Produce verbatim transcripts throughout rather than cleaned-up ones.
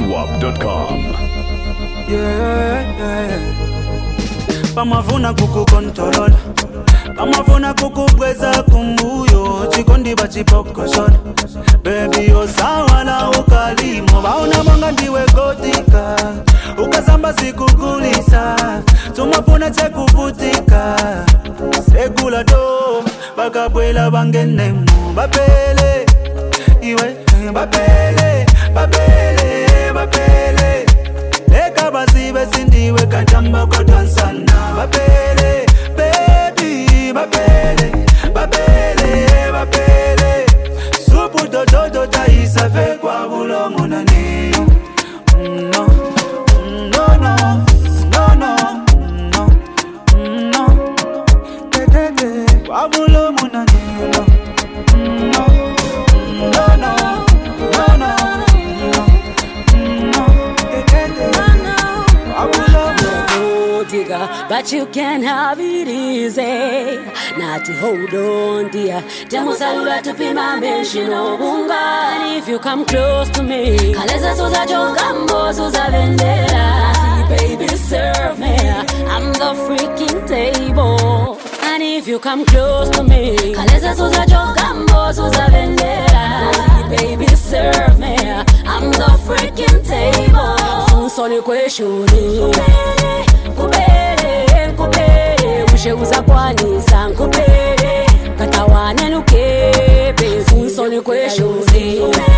dwap dot com. Yeah, yeah. Pamafuna kukukontrol, pamafuna kukubweza kumbuyo, chikondi bachipokoshona. Baby osawala ukalimo, bauna monga ndiwe gotika, ukazamba sikukulisa, tumafuna chekuvutika. Segula do, bakabwela bangenemu, babele, iwe, babele, babele, babele. Leka basibe sindiwe kantamba kodansana, babele, baby, babele, babele, babele. Supu do do do da isa fe kwa bulo monani. No, no, no, no, no, no, no. Te te te kwa bulo monani. No, no, no, no, no. But you can have it easy. Not to hold on, dear. Demo salula to be my mention of bunga. And if you come close to me, Kaleza Suza Jogambo Suza Vendera. See, baby, serve me. I'm the freaking table. And if you come close to me, Kaleza Suza Jogambo Suza Vendera. See, baby, serve me. I'm the freaking table. Sonic question. Kubere, kubere, ushe uzakwanisa nkubere, katawane nukebe, funsoni kweshuzi.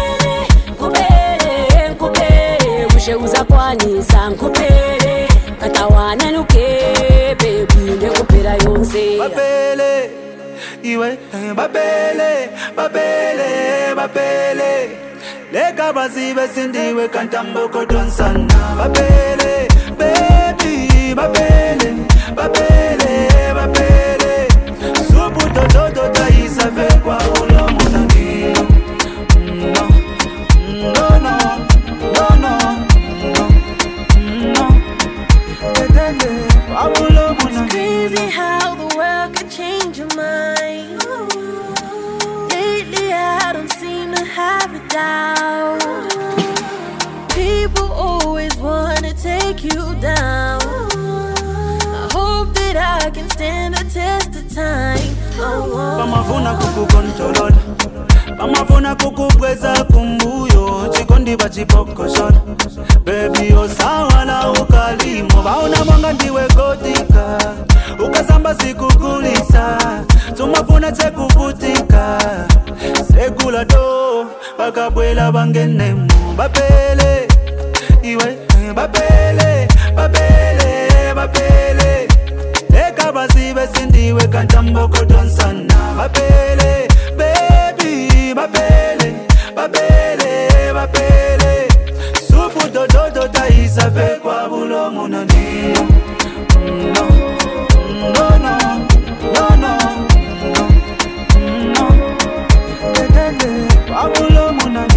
Kubere, kubere, ushe uzakwanisa nkubere, katawane nukebe, binde kupera yonse. Babele, iwe, babele, babele, babele. Leka basibe sindiwe kantambo kodonsana, babele, baby, babele, babele, babele. Supu do do do da isa fe kwa ulo monani. No, no, no, no, no, no, no. Te te te kwa ulo monani. It's crazy how the world can change your mind. Lately I don't seem to have it down. People always wanna take you down. I hope that I can stand the test of time. Oh, Pamafuna kukukontrol, pamafuna kukubweza kumbuyo, chikondi bachipokoshona. Baby osawala ukalimo, bauna monga ndiwe gotika, ukazamba sikukulisa, tumafuna chekuvutika. Segula do, bakabwela bangenemu, babele, iwe, babele, babele, babele. Leka basibe sindiwe kantambo kodonsana, babele, baby, babele, babele, babele. Supu do do do da isa fe kwa bulo monani. No, no, no, no, no, no, no. Te te te kwa bulo monani.